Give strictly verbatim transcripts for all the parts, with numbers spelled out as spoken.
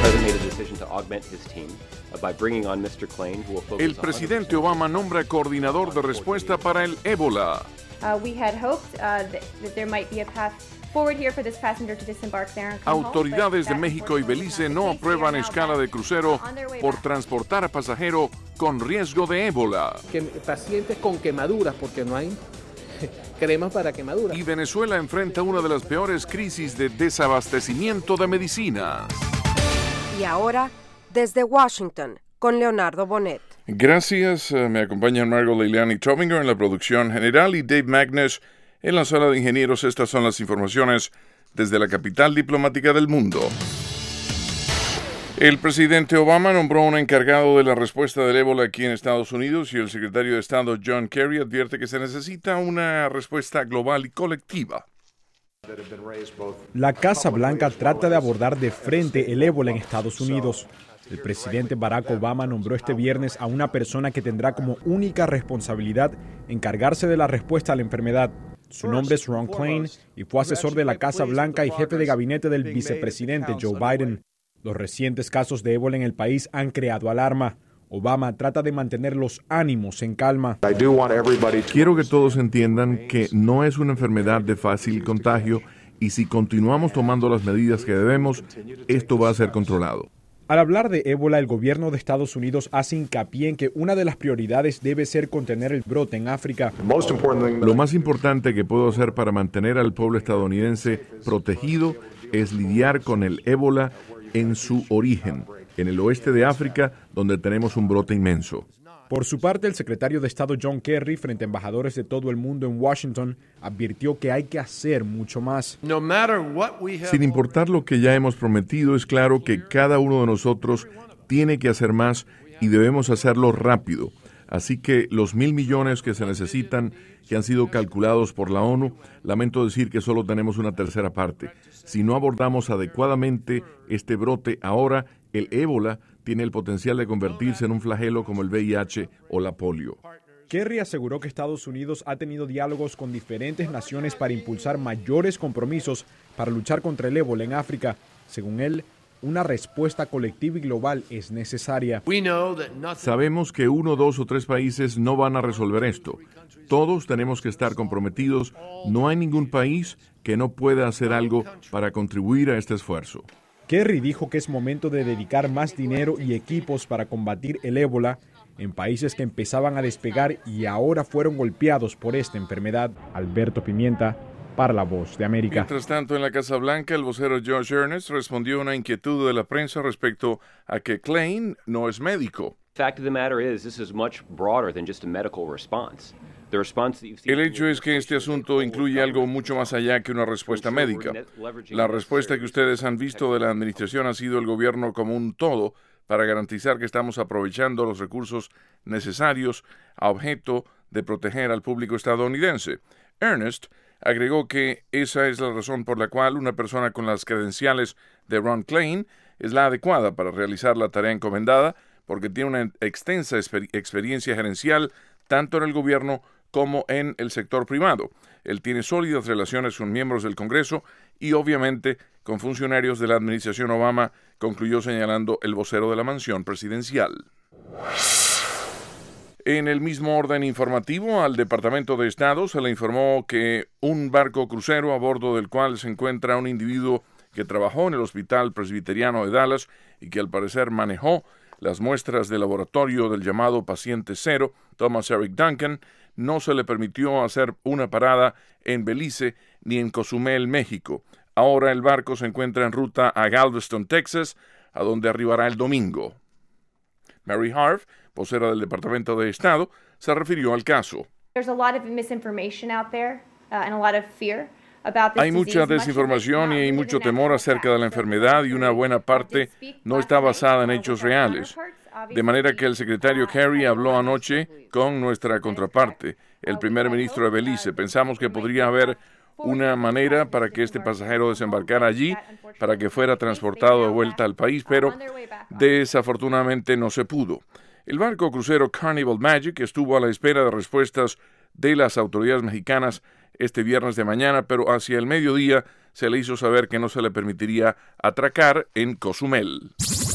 El presidente Obama nombra coordinador de respuesta para el ébola. Uh, we had hoped uh, that, that there might be a path forward here for this passenger to disembark there and come Autoridades home, de México y Belice no aprueban escala de crucero por transportar a pasajero con riesgo de ébola. Que pacientes con quemaduras, porque no hay cremas para quemaduras. Y Venezuela enfrenta una de las peores crisis de desabastecimiento de medicinas. Y ahora, desde Washington, con Leonardo Bonet. Gracias. Me acompañan Margot Leilani Tobinger en la producción general y Dave Magnus en la sala de ingenieros. Estas son las informaciones desde la capital diplomática del mundo. El presidente Obama nombró un encargado de la respuesta del ébola aquí en Estados Unidos y el secretario de Estado John Kerry advierte que se necesita una respuesta global y colectiva. La Casa Blanca trata de abordar de frente el ébola en Estados Unidos. El presidente Barack Obama nombró este viernes a una persona que tendrá como única responsabilidad encargarse de la respuesta a la enfermedad. Su nombre es Ron Klain y fue asesor de la Casa Blanca y jefe de gabinete del vicepresidente Joe Biden. Los recientes casos de ébola en el país han creado alarma. Obama trata de mantener los ánimos en calma. Quiero que todos entiendan que no es una enfermedad de fácil contagio y si continuamos tomando las medidas que debemos, esto va a ser controlado. Al hablar de ébola, el gobierno de Estados Unidos hace hincapié en que una de las prioridades debe ser contener el brote en África. Lo más importante que puedo hacer para mantener al pueblo estadounidense protegido es lidiar con el ébola en su origen, en el oeste de África, donde tenemos un brote inmenso. Por su parte, el secretario de Estado John Kerry, frente a embajadores de todo el mundo en Washington, advirtió que hay que hacer mucho más. Sin importar lo que ya hemos prometido, es claro que cada uno de nosotros tiene que hacer más y debemos hacerlo rápido. Así que los mil millones que se necesitan, que han sido calculados por la ONU, lamento decir que solo tenemos una tercera parte. Si no abordamos adecuadamente este brote ahora, el ébola tiene el potencial de convertirse en un flagelo como el V I H o la polio. Kerry aseguró que Estados Unidos ha tenido diálogos con diferentes naciones para impulsar mayores compromisos para luchar contra el ébola en África. Según él, una respuesta colectiva y global es necesaria. Sabemos que uno, dos o tres países no van a resolver esto. Todos tenemos que estar comprometidos. No hay ningún país que no pueda hacer algo para contribuir a este esfuerzo. Kerry dijo que es momento de dedicar más dinero y equipos para combatir el ébola en países que empezaban a despegar y ahora fueron golpeados por esta enfermedad. Alberto Pimienta, para La Voz de América. Mientras tanto, en la Casa Blanca, el vocero Josh Earnest respondió a una inquietud de la prensa respecto a que Klain no es médico. Fact of the matter is, this is much broader than just a medical response. El hecho es que este asunto incluye algo mucho más allá que una respuesta médica. La respuesta que ustedes han visto de la administración ha sido el gobierno como un todo para garantizar que estamos aprovechando los recursos necesarios a objeto de proteger al público estadounidense. Earnest agregó que esa es la razón por la cual una persona con las credenciales de Ron Klain es la adecuada para realizar la tarea encomendada, porque tiene una extensa exper- experiencia gerencial tanto en el gobierno como en el sector privado. Él tiene sólidas relaciones con miembros del Congreso y obviamente con funcionarios de la administración Obama, concluyó señalando el vocero de la mansión presidencial. En el mismo orden informativo, al Departamento de Estado se le informó que un barco crucero a bordo del cual se encuentra un individuo que trabajó en el Hospital Presbiteriano de Dallas y que al parecer manejó las muestras de laboratorio del llamado paciente cero, Thomas Eric Duncan, no se le permitió hacer una parada en Belice ni en Cozumel, México. Ahora el barco se encuentra en ruta a Galveston, Texas, a donde arribará el domingo. Mary Harf, vocera del Departamento de Estado, se refirió al caso. There's a lot of misinformation out there uh, and a lot of fear. Hay mucha desinformación y hay mucho temor acerca de la enfermedad y una buena parte no está basada en hechos reales. De manera que el secretario Kerry habló anoche con nuestra contraparte, el primer ministro de Belice. Pensamos que podría haber una manera para que este pasajero desembarcara allí, para que fuera transportado de vuelta al país, pero desafortunadamente no se pudo. El barco crucero Carnival Magic estuvo a la espera de respuestas de las autoridades mexicanas este viernes de mañana, pero hacia el mediodía se le hizo saber que no se le permitiría atracar en Cozumel.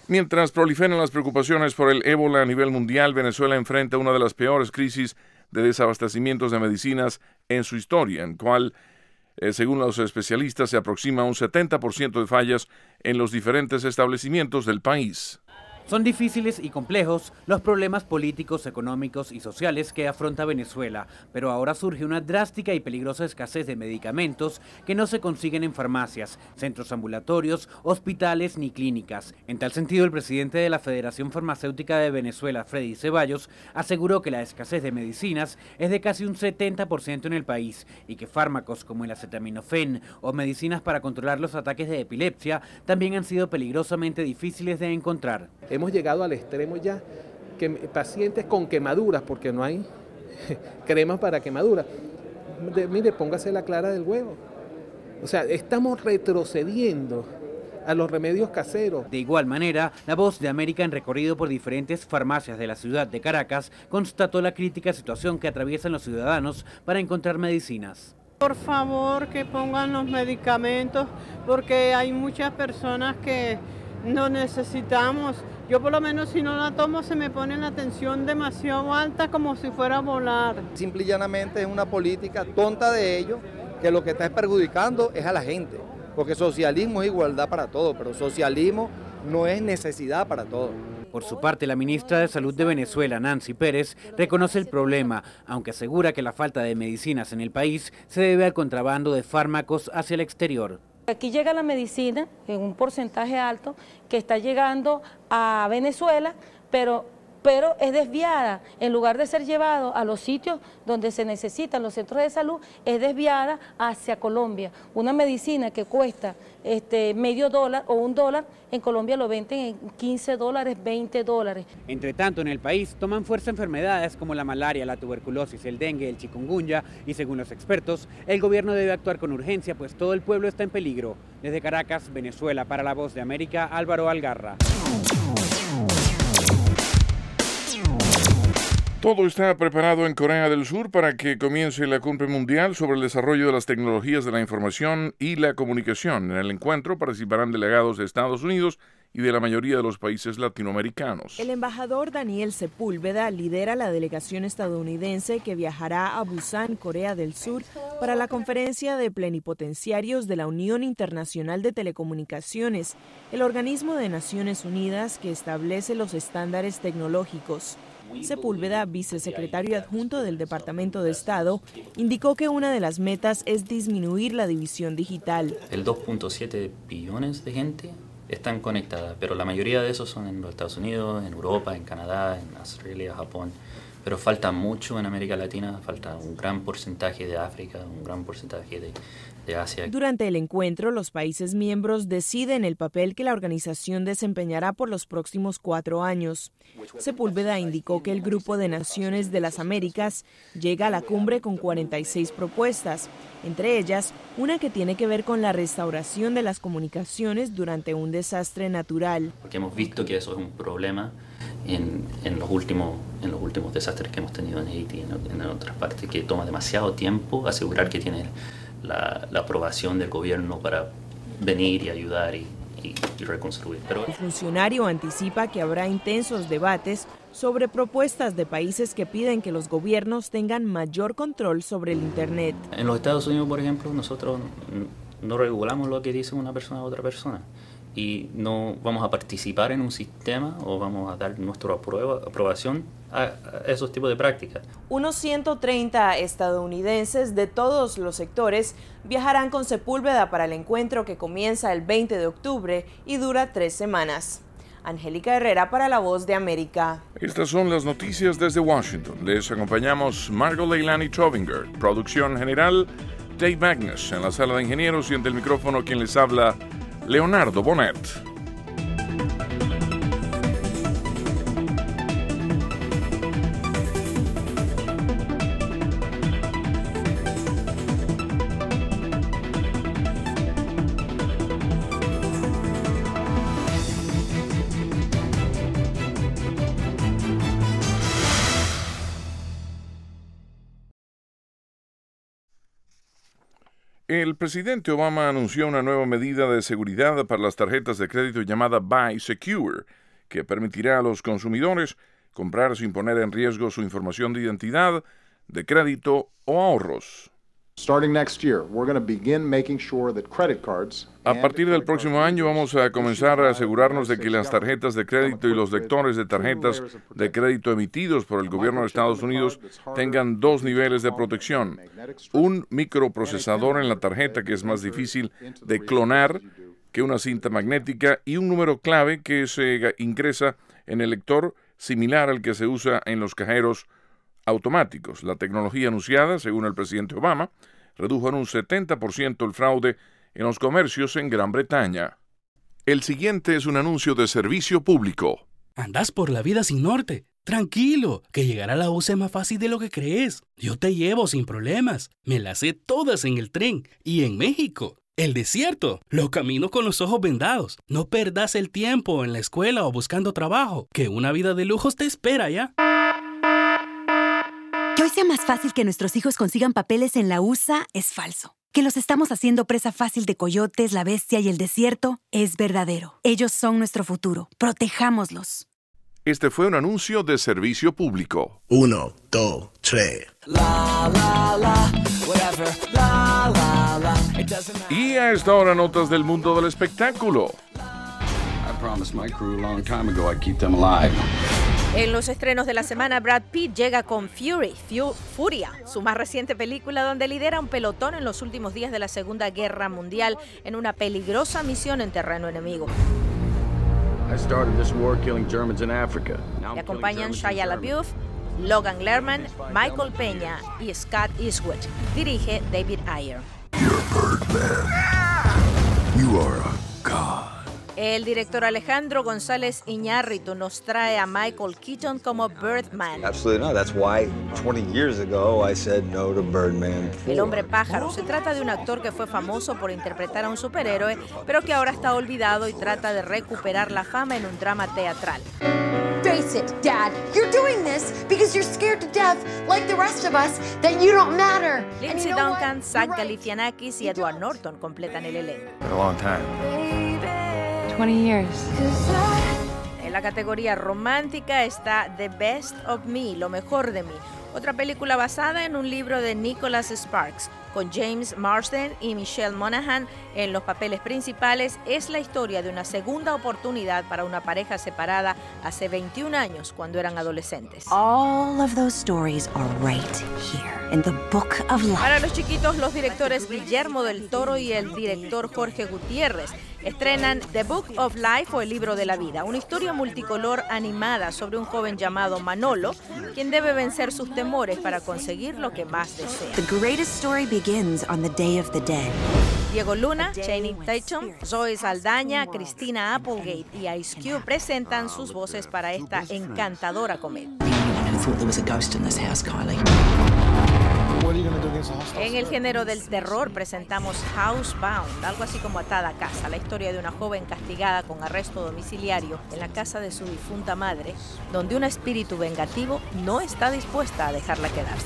Mientras proliferan las preocupaciones por el ébola a nivel mundial, Venezuela enfrenta una de las peores crisis de desabastecimientos de medicinas en su historia, en cual, eh, según los especialistas, se aproxima a un setenta por ciento de fallas en los diferentes establecimientos del país. Son difíciles y complejos los problemas políticos, económicos y sociales que afronta Venezuela, pero ahora surge una drástica y peligrosa escasez de medicamentos que no se consiguen en farmacias, centros ambulatorios, hospitales ni clínicas. En tal sentido, el presidente de la Federación Farmacéutica de Venezuela, Freddy Ceballos, aseguró que la escasez de medicinas es de casi un setenta por ciento en el país y que fármacos como el acetaminofén o medicinas para controlar los ataques de epilepsia también han sido peligrosamente difíciles de encontrar. Hemos llegado al extremo ya que pacientes con quemaduras, porque no hay cremas para quemaduras. De, mire, póngase la clara del huevo. O sea, estamos retrocediendo a los remedios caseros. De igual manera, La Voz de América, en recorrido por diferentes farmacias de la ciudad de Caracas, constató la crítica situación que atraviesan los ciudadanos para encontrar medicinas. Por favor, que pongan los medicamentos, porque hay muchas personas que no necesitamos. Yo por lo menos si no la tomo se me pone la tensión demasiado alta como si fuera a volar. Simple y llanamente es una política tonta de ellos que lo que está perjudicando es a la gente. Porque socialismo es igualdad para todos, pero socialismo no es necesidad para todos. Por su parte, la ministra de Salud de Venezuela, Nancy Pérez, reconoce el problema, aunque asegura que la falta de medicinas en el país se debe al contrabando de fármacos hacia el exterior. Aquí llega la medicina en un porcentaje alto que está llegando a Venezuela, pero, pero es desviada. En lugar de ser llevado a los sitios donde se necesitan los centros de salud, es desviada hacia Colombia. Una medicina que cuesta este, medio dólar o un dólar, en Colombia lo venden en quince dólares, veinte dólares. Entre tanto, en el país toman fuerza enfermedades como la malaria, la tuberculosis, el dengue, el chikungunya y, según los expertos, el gobierno debe actuar con urgencia, pues todo el pueblo está en peligro. Desde Caracas, Venezuela, para La Voz de América, Álvaro Algarra. Todo está preparado en Corea del Sur para que comience la cumbre mundial sobre el desarrollo de las tecnologías de la información y la comunicación. En el encuentro participarán delegados de Estados Unidos y de la mayoría de los países latinoamericanos. El embajador Daniel Sepúlveda lidera la delegación estadounidense que viajará a Busan, Corea del Sur, para la conferencia de plenipotenciarios de la Unión Internacional de Telecomunicaciones, el organismo de Naciones Unidas que establece los estándares tecnológicos. Sepúlveda, vicesecretario adjunto del Departamento de Estado, indicó que una de las metas es disminuir la división digital. El dos punto siete billones de gente están conectadas, pero la mayoría de esos son en los Estados Unidos, en Europa, en Canadá, en Australia, Japón. Pero falta mucho en América Latina, falta un gran porcentaje de África, un gran porcentaje de, de Asia. Durante el encuentro, los países miembros deciden el papel que la organización desempeñará por los próximos cuatro años. Sepúlveda indicó que el Grupo de Naciones de las Américas llega a la cumbre con cuarenta y seis propuestas, entre ellas una que tiene que ver con la restauración de las comunicaciones durante un desastre natural. Porque hemos visto que eso es un problema en, en, los, últimos, en los últimos desastres que hemos tenido en Haití y en, en otras partes, que toma demasiado tiempo asegurar que tiene la, la aprobación del gobierno para venir y ayudar y, y, y reconstruir. Pero el funcionario anticipa que habrá intensos debates sobre propuestas de países que piden que los gobiernos tengan mayor control sobre el Internet. En los Estados Unidos, por ejemplo, nosotros no regulamos lo que dice una persona a otra persona y no vamos a participar en un sistema o vamos a dar nuestra aprueba, aprobación a, a esos tipos de prácticas. Unos ciento treinta estadounidenses de todos los sectores viajarán con Sepúlveda para el encuentro que comienza el veinte de octubre y dura tres semanas. Angélica Herrera para La Voz de América. Estas son las noticias desde Washington. Les acompañamos Margot Leilani Trovinger, producción general Dave Magnus, en la sala de ingenieros y ante el micrófono quien les habla, Leonardo Bonet. El presidente Obama anunció una nueva medida de seguridad para las tarjetas de crédito llamada Buy Secure. que permitirá a los consumidores comprar sin poner en riesgo su información de identidad, de crédito o ahorros. A partir del próximo año vamos a comenzar a asegurarnos de que las tarjetas de crédito y los lectores de tarjetas de crédito emitidos por el gobierno de Estados Unidos tengan dos niveles de protección. Un microprocesador en la tarjeta que es más difícil de clonar que una cinta magnética y un número clave que se ingresa en el lector similar al que se usa en los cajeros automáticos. La tecnología anunciada, según el presidente Obama, redujo en un setenta por ciento el fraude en los comercios en Gran Bretaña. El siguiente es un anuncio de servicio público. Andas por la vida sin norte. Tranquilo, que llegar a la U C es más fácil de lo que crees. Yo te llevo sin problemas. Me las sé todas en el tren y en México. El desierto, los caminos con los ojos vendados. No perdas el tiempo en la escuela o buscando trabajo, que una vida de lujos te espera ya. Que hoy sea más fácil que nuestros hijos consigan papeles en la U S A es falso. Que los estamos haciendo presa fácil de coyotes, la bestia y el desierto es verdadero. Ellos son nuestro futuro. Protejámoslos. Este fue un anuncio de servicio público. Uno, dos, tres. La, la, la, whatever, la, la, la. It doesn't matter. Y a esta hora, notas del mundo del espectáculo. I promised my crew a long time ago I'd keep them alive. En los estrenos de la semana, Brad Pitt llega con Fury, Fu- Furia, su más reciente película donde lidera un pelotón en los últimos días de la Segunda Guerra Mundial en una peligrosa misión en terreno enemigo. I started this war killing Germans in Africa. Now Le I'm acompañan killing Germans in Shia Germany. LaBeouf, Logan Lerman, Michael Peña y Scott Eastwood. Dirige David Ayer. You are a god. El director Alejandro González Iñárritu nos trae a Michael Keaton como Birdman. Absolutely not. That's why twenty years ago I said no to Birdman. El hombre pájaro. Se trata de un actor que fue famoso por interpretar a un superhéroe, pero que ahora está olvidado y trata de recuperar la fama en un drama teatral. Face it, Dad. You're doing this because you're scared to death, like the rest of us, that you don't matter. Lindsay Duncan, Zach Galifianakis y Edward Norton completan el elenco. A long time. twenty years. En la categoría romántica está The Best of Me, lo mejor de mí, otra película basada en un libro de Nicholas Sparks, con James Marsden y Michelle Monaghan en los papeles principales. Es la historia de una segunda oportunidad para una pareja separada hace veintiún años, cuando eran adolescentes. All of those stories are right here in the Book of Life. Para los chiquitos, los directores Guillermo del Toro y el director Jorge Gutiérrez estrenan The Book of Life, o El Libro de la Vida, una historia multicolor animada sobre un joven llamado Manolo, quien debe vencer sus temores para conseguir lo que más desea. The greatest story begins on the Day of the Dead. Diego Luna, Channing Tatum, Zoe Saldaña, Christina Applegate y Ice Cube presentan sus voces para esta encantadora comedia. En el género del terror presentamos Housebound, algo así como Atada a Casa, la historia de una joven castigada con arresto domiciliario en la casa de su difunta madre, donde un espíritu vengativo no está dispuesta a dejarla quedarse.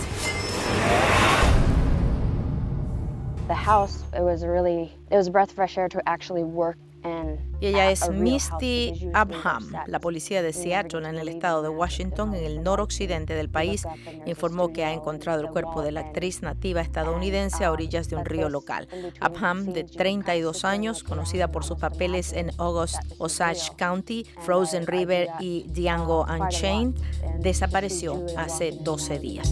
The house, it was really, it was a breath of fresh air to actually work in. Y ella es Misty Abham. La policía de Seattle, en el estado de Washington, en el noroccidente del país, informó que ha encontrado el cuerpo de la actriz nativa estadounidense a orillas de un río local. Abham, de treinta y dos años, conocida por sus papeles en August Osage County, Frozen River y Django Unchained, desapareció hace doce días.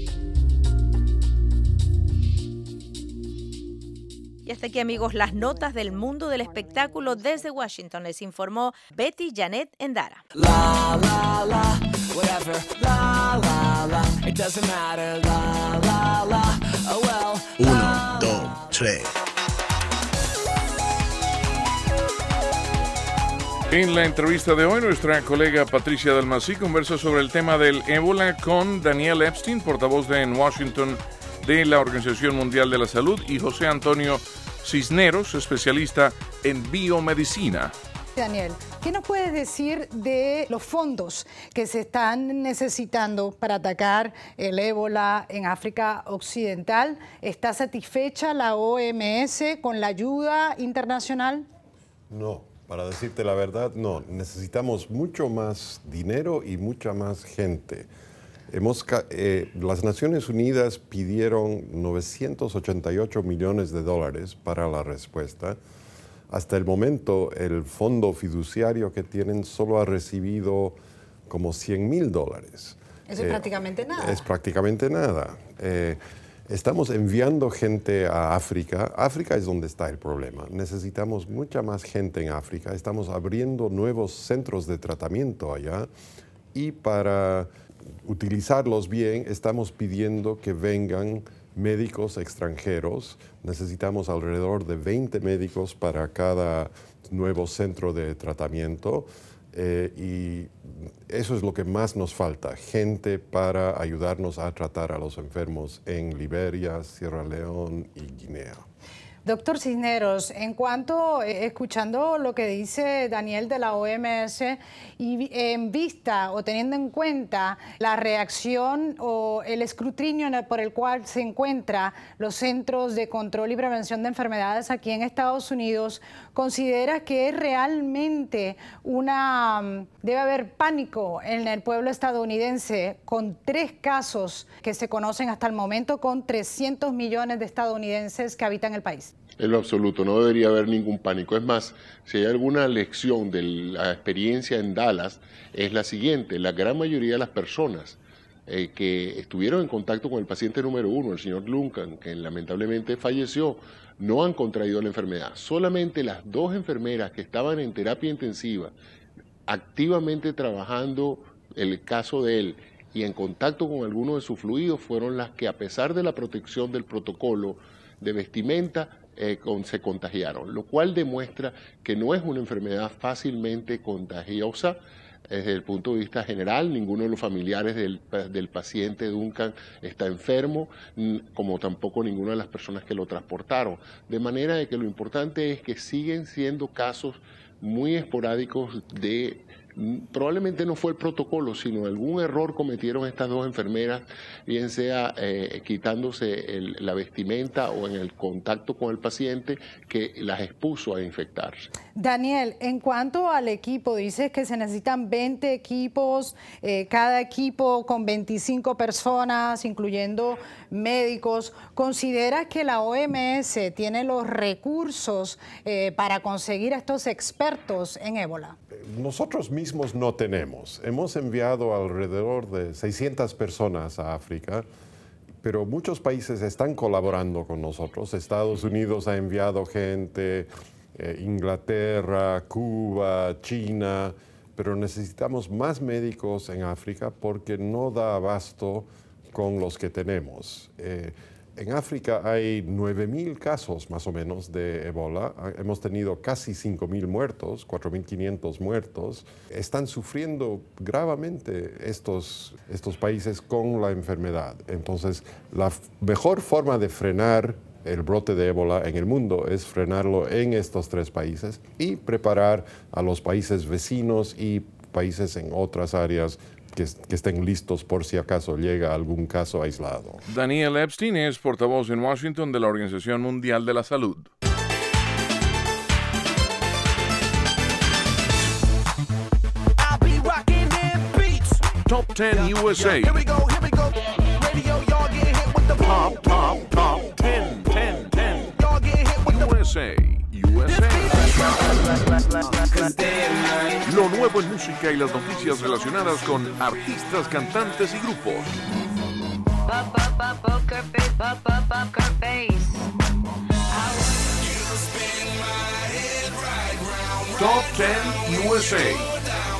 Y hasta aquí, amigos, las notas del mundo del espectáculo. Desde Washington les informó Betty Janet Endara. La, la, la, whatever, la, la, la, it doesn't matter, la, la, la, oh well. Uno, dos, tres. En la entrevista de hoy, nuestra colega Patricia Dalmasí conversa sobre el tema del ébola con Daniel Epstein, portavoz de en Washington de la Organización Mundial de la Salud, y José Antonio Cisneros, especialista en biomedicina. Daniel, ¿qué nos puedes decir de los fondos que se están necesitando para atacar el ébola en África Occidental? ¿Está satisfecha la O M S con la ayuda internacional? No, para decirte la verdad, no. Necesitamos mucho más dinero y mucha más gente. Hemos, eh, las Naciones Unidas pidieron novecientos ochenta y ocho millones de dólares para la respuesta. Hasta el momento, el fondo fiduciario que tienen solo ha recibido como cien mil dólares. Eso es eh, prácticamente nada. Es prácticamente nada. Eh, estamos enviando gente a África. África es donde está el problema. Necesitamos mucha más gente en África. Estamos abriendo nuevos centros de tratamiento allá y para utilizarlos bien, estamos pidiendo que vengan médicos extranjeros. Necesitamos alrededor de veinte médicos para cada nuevo centro de tratamiento eh, y eso es lo que más nos falta, gente para ayudarnos a tratar a los enfermos en Liberia, Sierra Leona y Guinea. Doctor Cisneros, en cuanto, eh, escuchando lo que dice Daniel de la O M S y en vista o teniendo en cuenta la reacción o el escrutinio por el cual se encuentran los Centros de Control y Prevención de Enfermedades aquí en Estados Unidos, ¿considera que es realmente una, debe haber pánico en el pueblo estadounidense con tres casos que se conocen hasta el momento con trescientos millones de estadounidenses que habitan el país? En lo absoluto, no debería haber ningún pánico. Es más, si hay alguna lección de la experiencia en Dallas, es la siguiente: la gran mayoría de las personas eh, que estuvieron en contacto con el paciente número uno, el señor Luncan, que lamentablemente falleció, no han contraído la enfermedad. Solamente las dos enfermeras que estaban en terapia intensiva, activamente trabajando el caso de él y en contacto con alguno de sus fluidos, fueron las que, a pesar de la protección del protocolo de vestimenta, Eh, con, se contagiaron, lo cual demuestra que no es una enfermedad fácilmente contagiosa desde el punto de vista general. Ninguno de los familiares del, del paciente Duncan está enfermo, como tampoco ninguna de las personas que lo transportaron, de manera de que lo importante es que siguen siendo casos muy esporádicos de... Probablemente no fue el protocolo, sino algún error cometieron estas dos enfermeras, bien sea eh, quitándose el, la vestimenta o en el contacto con el paciente, que las expuso a infectarse. Daniel, en cuanto al equipo, dices que se necesitan veinte equipos, eh, cada equipo con veinticinco personas, incluyendo médicos. ¿Consideras que la O M S tiene los recursos eh, para conseguir a estos expertos en ébola? Nosotros mismos no tenemos. Hemos enviado alrededor de seiscientas personas a África, pero muchos países están colaborando con nosotros. Estados Unidos ha enviado gente, eh, Inglaterra, Cuba, China, pero necesitamos más médicos en África porque no da abasto con los que tenemos. Eh, En África hay nueve mil casos más o menos de ébola. Hemos tenido casi cinco mil muertos, cuatro mil quinientos muertos. Están sufriendo gravemente estos, estos países con la enfermedad. Entonces, la mejor forma de frenar el brote de ébola en el mundo es frenarlo en estos tres países y preparar a los países vecinos y países en otras áreas Que, que estén listos por si acaso llega algún caso aislado. Daniel Epstein es portavoz en Washington de la Organización Mundial de la Salud. Top ten U S A. Top, top, top ten, ten, ten. U S A. U S A. Lo nuevo en música y las noticias relacionadas con artistas, cantantes y grupos. Top ten U S A.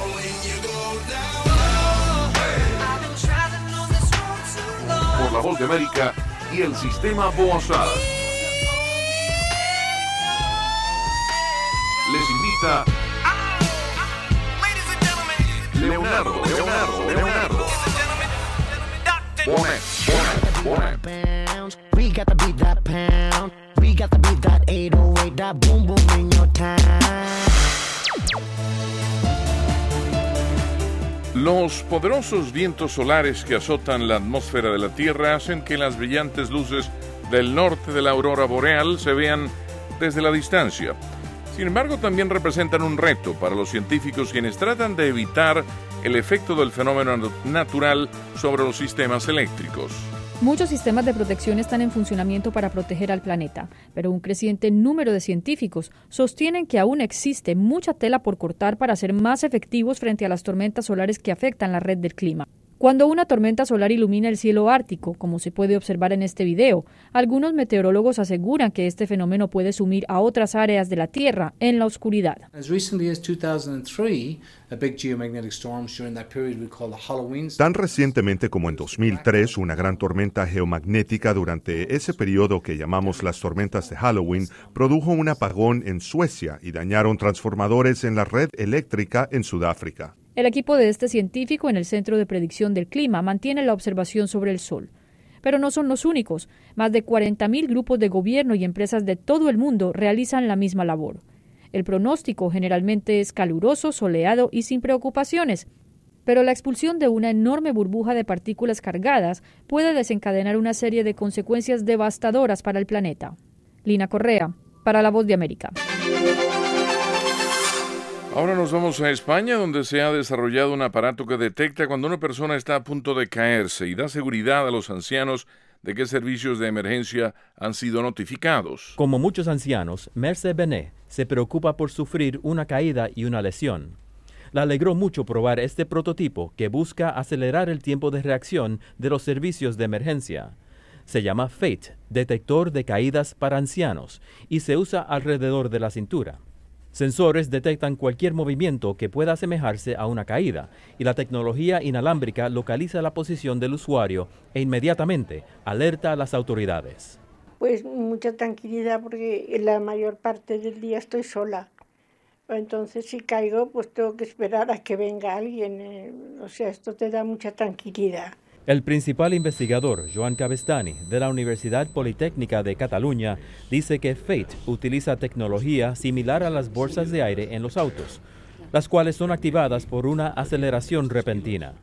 Por la Voz de América y el Sistema Boazar. Les invita Leonardo, Leonardo, Leonardo. Bonet, Bonet, Bonet. We got to beat that pound. We got to beat that eight oh eight, that boom boom in your town. Los poderosos vientos solares que azotan la atmósfera de la Tierra hacen que las brillantes luces del norte de la aurora boreal se vean desde la distancia. Sin embargo, también representan un reto para los científicos quienes tratan de evitar el efecto del fenómeno natural sobre los sistemas eléctricos. Muchos sistemas de protección están en funcionamiento para proteger al planeta, pero un creciente número de científicos sostienen que aún existe mucha tela por cortar para ser más efectivos frente a las tormentas solares que afectan la red del clima. Cuando una tormenta solar ilumina el cielo ártico, como se puede observar en este video, algunos meteorólogos aseguran que este fenómeno puede sumir a otras áreas de la Tierra en la oscuridad. Tan recientemente como en dos mil tres, una gran tormenta geomagnética durante ese periodo que llamamos las tormentas de Halloween produjo un apagón en Suecia y dañaron transformadores en la red eléctrica en Sudáfrica. El equipo de este científico en el Centro de Predicción del Clima mantiene la observación sobre el Sol. Pero no son los únicos. Más de cuarenta mil grupos de gobierno y empresas de todo el mundo realizan la misma labor. El pronóstico generalmente es caluroso, soleado y sin preocupaciones. Pero la expulsión de una enorme burbuja de partículas cargadas puede desencadenar una serie de consecuencias devastadoras para el planeta. Lina Correa, para La Voz de América. Ahora nos vamos a España, donde se ha desarrollado un aparato que detecta cuando una persona está a punto de caerse y da seguridad a los ancianos de qué servicios de emergencia han sido notificados. Como muchos ancianos, Merce Bené se preocupa por sufrir una caída y una lesión. La alegró mucho probar este prototipo que busca acelerar el tiempo de reacción de los servicios de emergencia. Se llama FATE, detector de caídas para ancianos, y se usa alrededor de la cintura. Sensores detectan cualquier movimiento que pueda asemejarse a una caída y la tecnología inalámbrica localiza la posición del usuario e inmediatamente alerta a las autoridades. Pues mucha tranquilidad porque la mayor parte del día estoy sola. Entonces si caigo pues tengo que esperar a que venga alguien. Eh, o sea, esto te da mucha tranquilidad. El principal investigador, Joan Cabestany, de la Universidad Politécnica de Cataluña, dice que FATE utiliza tecnología similar a las bolsas de aire en los autos, las cuales son activadas por una aceleración repentina.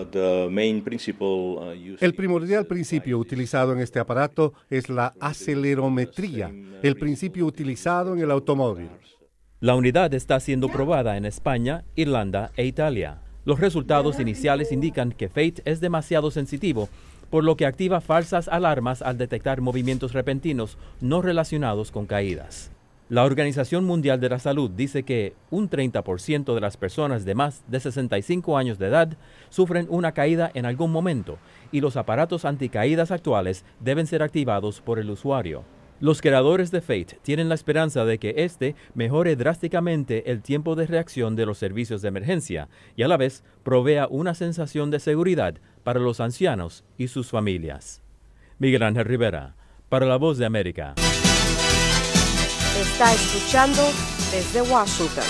El primordial principio utilizado en este aparato es la acelerometría, el principio utilizado en el automóvil. La unidad está siendo probada en España, Irlanda e Italia. Los resultados iniciales indican que FATE es demasiado sensitivo, por lo que activa falsas alarmas al detectar movimientos repentinos no relacionados con caídas. La Organización Mundial de la Salud dice que un treinta por ciento de las personas de más de sesenta y cinco años de edad sufren una caída en algún momento y los aparatos anticaídas actuales deben ser activados por el usuario. Los creadores de FATE tienen la esperanza de que este mejore drásticamente el tiempo de reacción de los servicios de emergencia y a la vez provea una sensación de seguridad para los ancianos y sus familias. Miguel Ángel Rivera, para La Voz de América. Está escuchando desde Washington.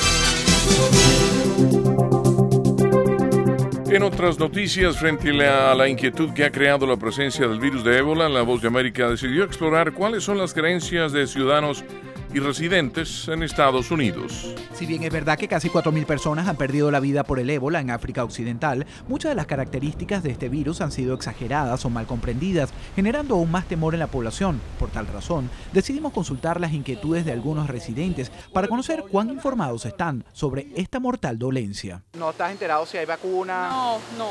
En otras noticias, frente a la inquietud que ha creado la presencia del virus de ébola, La Voz de América decidió explorar cuáles son las creencias de ciudadanos y residentes en Estados Unidos. Si bien es verdad que casi cuatro mil personas han perdido la vida por el ébola en África Occidental, muchas de las características de este virus han sido exageradas o mal comprendidas, generando aún más temor en la población. Por tal razón, decidimos consultar las inquietudes de algunos residentes para conocer cuán informados están sobre esta mortal dolencia. ¿No estás enterado si hay vacuna? No, no.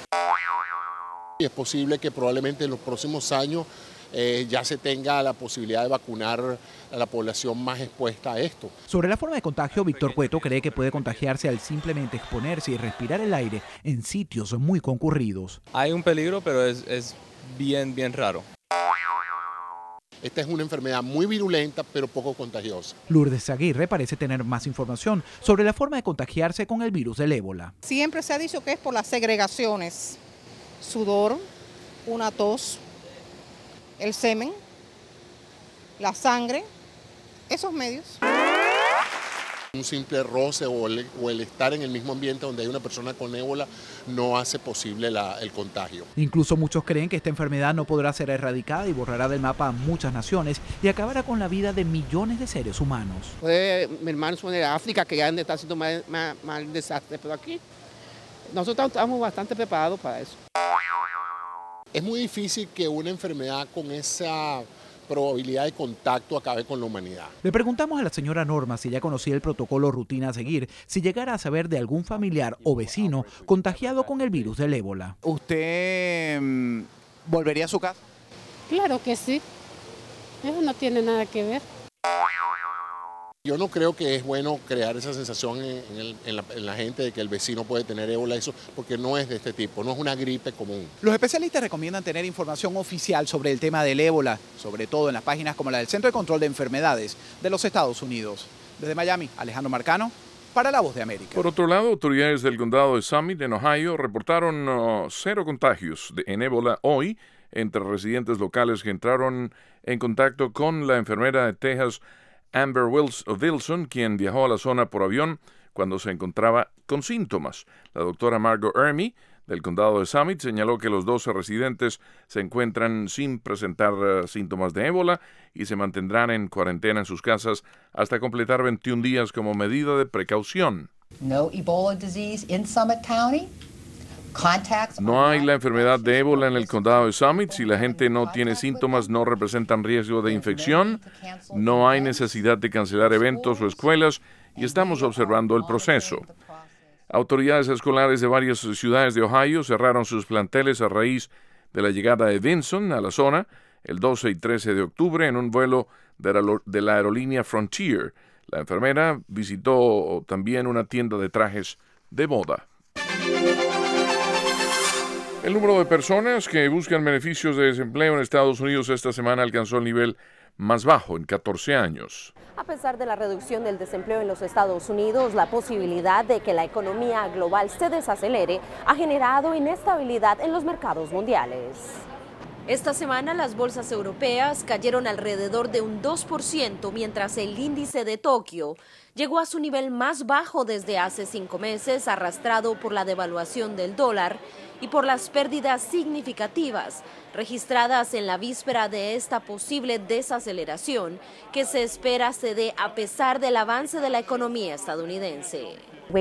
Es posible que probablemente en los próximos años Eh, ya se tenga la posibilidad de vacunar a la población más expuesta a esto. Sobre la forma de contagio, Víctor Cueto cree que puede contagiarse al simplemente exponerse y respirar el aire en sitios muy concurridos. Hay un peligro, pero es, es bien, bien raro. Esta es una enfermedad muy virulenta, pero poco contagiosa. Lourdes Aguirre parece tener más información sobre la forma de contagiarse con el virus del ébola. Siempre se ha dicho que es por las segregaciones, sudor, una tos, el semen, la sangre, esos medios. Un simple roce o el, o el estar en el mismo ambiente donde hay una persona con ébola no hace posible la, el contagio. Incluso muchos creen que esta enfermedad no podrá ser erradicada y borrará del mapa a muchas naciones y acabará con la vida de millones de seres humanos. Puede, mi hermano son de África, que ya han de estar haciendo más, más, más desastre, pero aquí nosotros estamos bastante preparados para eso. Es muy difícil que una enfermedad con esa probabilidad de contacto acabe con la humanidad. Le preguntamos a la señora Norma si ya conocía el protocolo rutina a seguir si llegara a saber de algún familiar o vecino contagiado con el virus del ébola. ¿Usted mmm, volvería a su casa? Claro que sí. Eso no tiene nada que ver. Yo no creo que es bueno crear esa sensación en, el, en, la, en la gente de que el vecino puede tener ébola, eso, porque no es de este tipo, no es una gripe común. Los especialistas recomiendan tener información oficial sobre el tema del ébola, sobre todo en las páginas como la del Centro de Control de Enfermedades de los Estados Unidos. Desde Miami, Alejandro Marcano, para La Voz de América. Por otro lado, autoridades del condado de Summit, en Ohio, reportaron uh, cero contagios de, en ébola hoy entre residentes locales que entraron en contacto con la enfermera de Texas, Amber Wilson, quien viajó a la zona por avión cuando se encontraba con síntomas. La doctora Margot Ermey, del condado de Summit, señaló que los doce residentes se encuentran sin presentar uh, síntomas de ébola y se mantendrán en cuarentena en sus casas hasta completar veintiún días como medida de precaución. No Ebola disease in Summit County. No hay la enfermedad de ébola en el condado de Summit. Si la gente no tiene síntomas, no representan riesgo de infección. No hay necesidad de cancelar eventos o escuelas y estamos observando el proceso. Autoridades escolares de varias ciudades de Ohio cerraron sus planteles a raíz de la llegada de Vinson a la zona el doce y trece de octubre en un vuelo de la, de la aerolínea Frontier. La enfermera visitó también una tienda de trajes de boda. El número de personas que buscan beneficios de desempleo en Estados Unidos esta semana alcanzó el nivel más bajo en catorce años. A pesar de la reducción del desempleo en los Estados Unidos, la posibilidad de que la economía global se desacelere ha generado inestabilidad en los mercados mundiales. Esta semana las bolsas europeas cayeron alrededor de un dos por ciento, mientras el índice de Tokio llegó a su nivel más bajo desde hace cinco meses, arrastrado por la devaluación del dólar y por las pérdidas significativas registradas en la víspera de esta posible desaceleración que se espera se dé a pesar del avance de la economía estadounidense.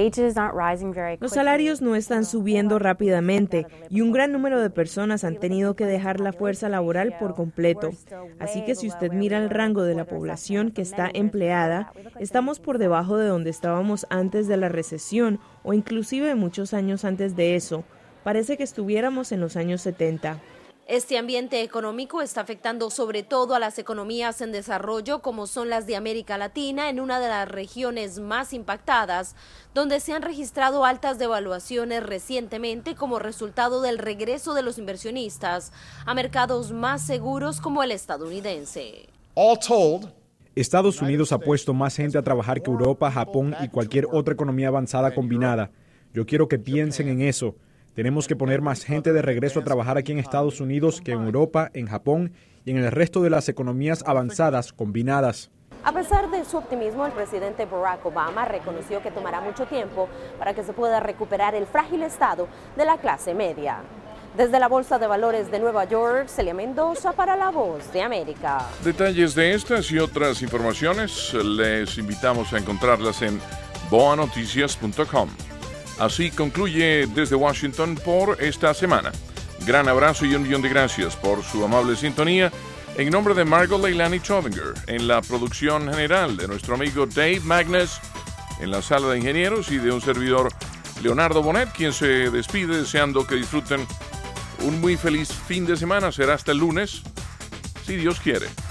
Los salarios no están subiendo rápidamente y un gran número de personas han tenido que dejar la fuerza laboral por completo. Así que si usted mira el rango de la población que está empleada, estamos por debajo de donde estábamos antes de la recesión o inclusive muchos años antes de eso. Parece que estuviéramos en los años setenta. Este ambiente económico está afectando sobre todo a las economías en desarrollo, como son las de América Latina, en una de las regiones más impactadas, donde se han registrado altas devaluaciones recientemente como resultado del regreso de los inversionistas a mercados más seguros como el estadounidense. All told, Estados Unidos ha puesto más gente a trabajar que Europa, Japón y cualquier otra economía avanzada combinada. Yo quiero que piensen en eso. Tenemos que poner más gente de regreso a trabajar aquí en Estados Unidos que en Europa, en Japón y en el resto de las economías avanzadas combinadas. A pesar de su optimismo, el presidente Barack Obama reconoció que tomará mucho tiempo para que se pueda recuperar el frágil estado de la clase media. Desde la Bolsa de Valores de Nueva York, Celia Mendoza para La Voz de América. Detalles de estas y otras informaciones les invitamos a encontrarlas en boa noticias punto com. Así concluye desde Washington por esta semana. Gran abrazo y un millón de gracias por su amable sintonía. En nombre de Margot Leilani Chovinger, en la producción general de nuestro amigo Dave Magnus, en la sala de ingenieros y de un servidor Leonardo Bonet, quien se despide deseando que disfruten un muy feliz fin de semana. Será hasta el lunes, si Dios quiere.